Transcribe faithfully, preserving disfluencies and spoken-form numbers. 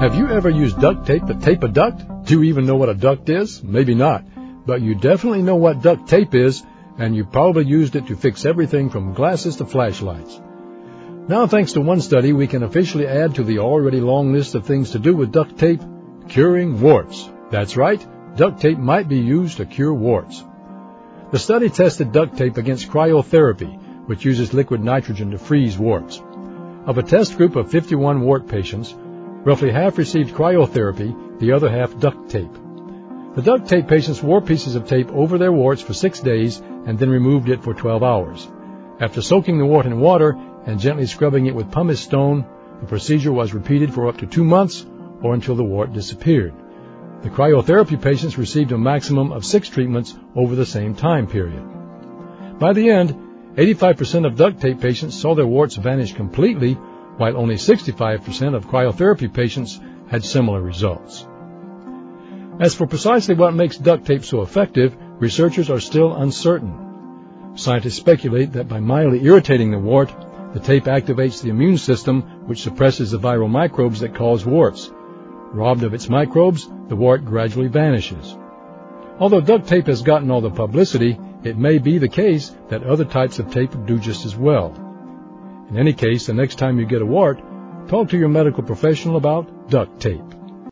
Have you ever used duct tape to tape a duct? Do you even know what a duct is? Maybe not. But you definitely know what duct tape is, and you probably used it to fix everything from glasses to flashlights. Now, thanks to one study, we can officially add to the already long list of things to do with duct tape, curing warts. That's right, duct tape might be used to cure warts. The study tested duct tape against cryotherapy, which uses liquid nitrogen to freeze warts. Of a test group of fifty-one wart patients, roughly half received cryotherapy, the other half duct tape. The duct tape patients wore pieces of tape over their warts for six days and then removed it for twelve hours. After soaking the wart in water and gently scrubbing it with pumice stone, the procedure was repeated for up to two months or until the wart disappeared. The cryotherapy patients received a maximum of six treatments over the same time period. By the end, eighty-five percent of duct tape patients saw their warts vanish completely, while only sixty-five percent of cryotherapy patients had similar results. As for precisely what makes duct tape so effective, researchers are still uncertain. Scientists speculate that by mildly irritating the wart, the tape activates the immune system, which suppresses the viral microbes that cause warts. Robbed of its microbes, the wart gradually vanishes. Although duct tape has gotten all the publicity, it may be the case that other types of tape do just as well. In any case, the next time you get a wart, talk to your medical professional about duct tape.